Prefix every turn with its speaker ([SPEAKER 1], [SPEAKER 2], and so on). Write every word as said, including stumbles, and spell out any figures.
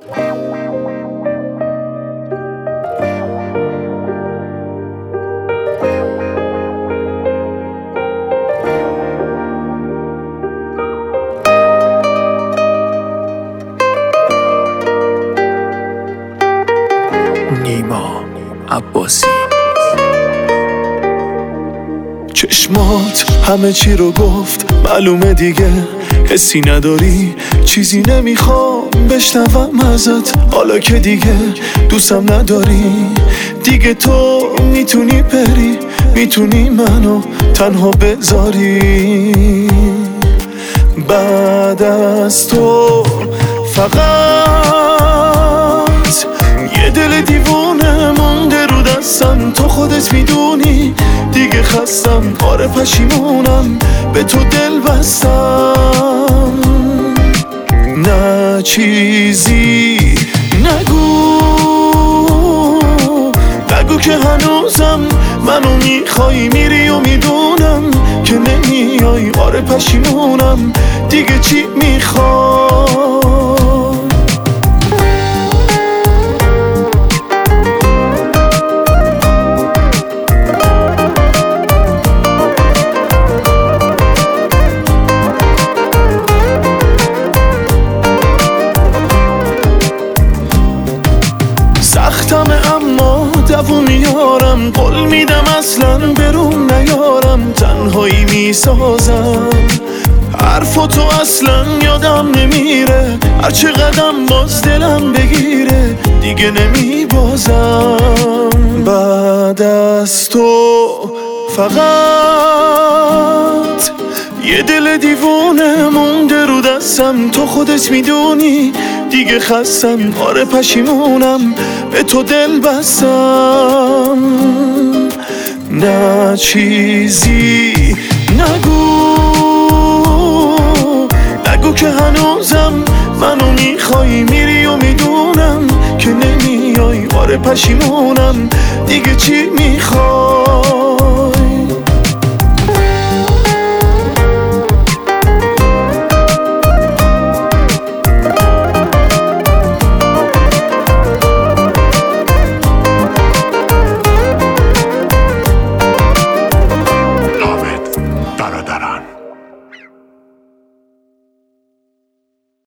[SPEAKER 1] نیما عباسی. چشمات همه چی رو گفت، معلومه دیگه حسی نداری، چیزی نمیخوام بشنوم ازت، حالا که دیگه دوستم نداری. دیگه تو میتونی بری، میتونی منو تنها بذاری. بعد از تو فقط یه دل دیوونه مونده رو دستم، تو خودت میدونی دیگه خستم، آره پشیمونم به تو دل بستم. نه چیزی نگو، نگو که هنوزم منو میخوای، میری و میدونم که نمیای، آره پشیمونم دیگه چی میخوای. سختمه اما دووم میارم، قول میدم اصلا برون نیارم، تنهایی میسازم حرفاتو اصلا یادم نمیره، هرچه قدم باز دلم بگیره دیگه نمیبازم. بعد از تو فقط یه دل دیوونه مونده رو دستم، تو خودت میدونی دیگه خستم، آره پشیمونم به تو دل بستم. نه چیزی نگو، نگو که هنوزم منو میخوای، میری و میدونم که نمیای، آره پشیمونم دیگه چی میخوای.